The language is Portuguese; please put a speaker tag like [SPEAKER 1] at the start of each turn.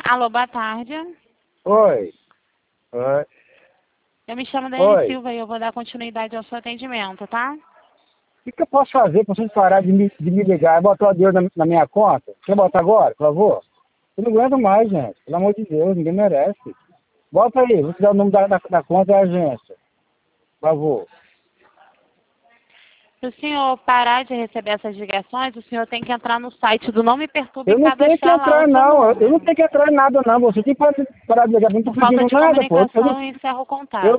[SPEAKER 1] Alô, boa tarde.
[SPEAKER 2] Oi. Oi.
[SPEAKER 1] Eu me chamo
[SPEAKER 2] Oi.
[SPEAKER 1] Dani Silva e eu vou dar continuidade ao seu atendimento, tá?
[SPEAKER 2] O que eu posso fazer para vocês parar de me ligar e botar o dinheiro na minha conta? Quer botar agora, por favor? Eu não aguento mais, gente. Pelo amor de Deus, ninguém merece. Bota aí, vou te dar o nome da conta da agência. Por favor.
[SPEAKER 1] Se o senhor parar de receber essas ligações, o senhor tem que entrar no site do Não Me Perturbe
[SPEAKER 2] Eu
[SPEAKER 1] e
[SPEAKER 2] não tenho que
[SPEAKER 1] cadastrar lá o
[SPEAKER 2] entrar,
[SPEAKER 1] seu
[SPEAKER 2] não. Eu não
[SPEAKER 1] número.
[SPEAKER 2] tenho que entrar em nada, não. Você tem que parar de ligar. Eu não tô
[SPEAKER 1] Por falta
[SPEAKER 2] pedindo
[SPEAKER 1] de
[SPEAKER 2] nada, pô.
[SPEAKER 1] comunicação, eu encerro o
[SPEAKER 2] Eu
[SPEAKER 1] contato.